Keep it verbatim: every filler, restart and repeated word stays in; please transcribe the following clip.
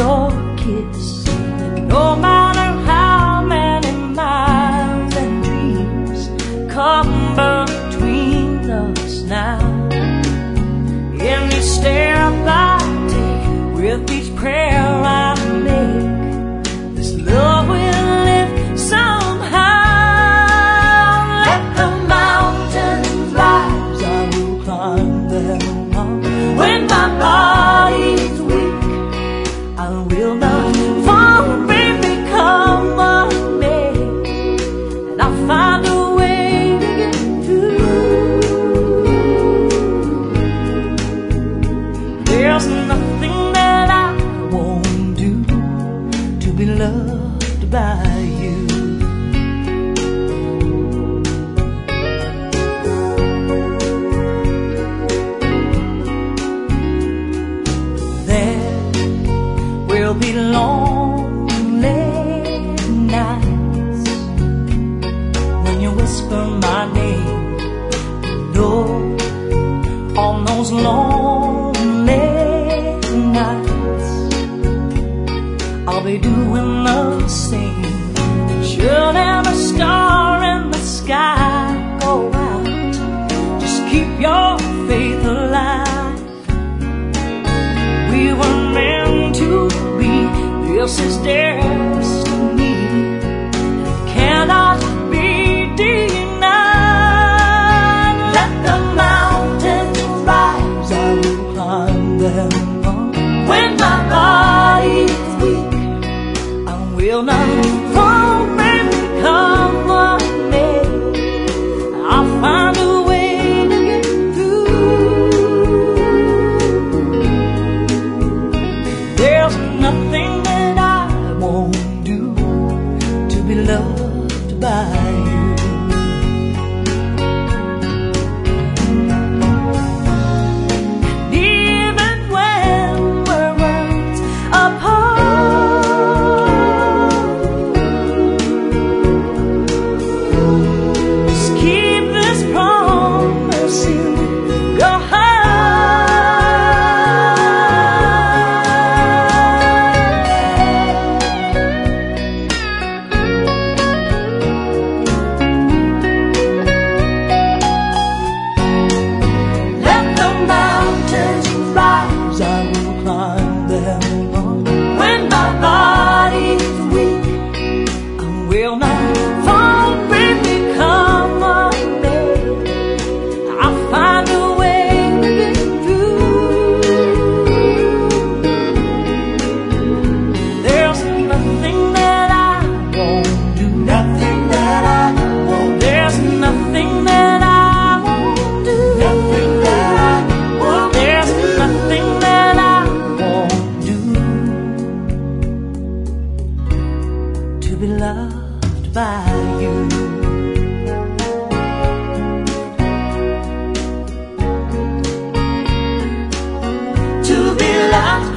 your kiss. No matter how many miles and dreams come between us now, in each step I take, with each prayer I make, this love will live somehow. Let the mountains rise, I will climb them all. When my body's weak, I will not fall, baby, come on me, and I'll find a way to get through. There's nothing that I won't do to be loved by you. There'll be lonely nights when you whisper my name. No, on those lonely nights I'll be doing the same. Should every star in the sky go out, just keep your faith alive. We were meant to be, this is destiny, cannot be denied. Let the mountains rise, I will climb them all. When my body's weak, I will not fall, baby, come on me, I'll find a way to get through. There's nothing that I won't do to be loved by you. And even when we're worlds apart, just keep this promise in your heart. I will climb them all. When my body's weak, I will not fall, baby, come on me, I'll find a way to get through. There's nothing that I won't do, nothing that I won't. There's nothing that I won't do, nothing that I won't. There's nothing that I won't do to be loved by you. To be loved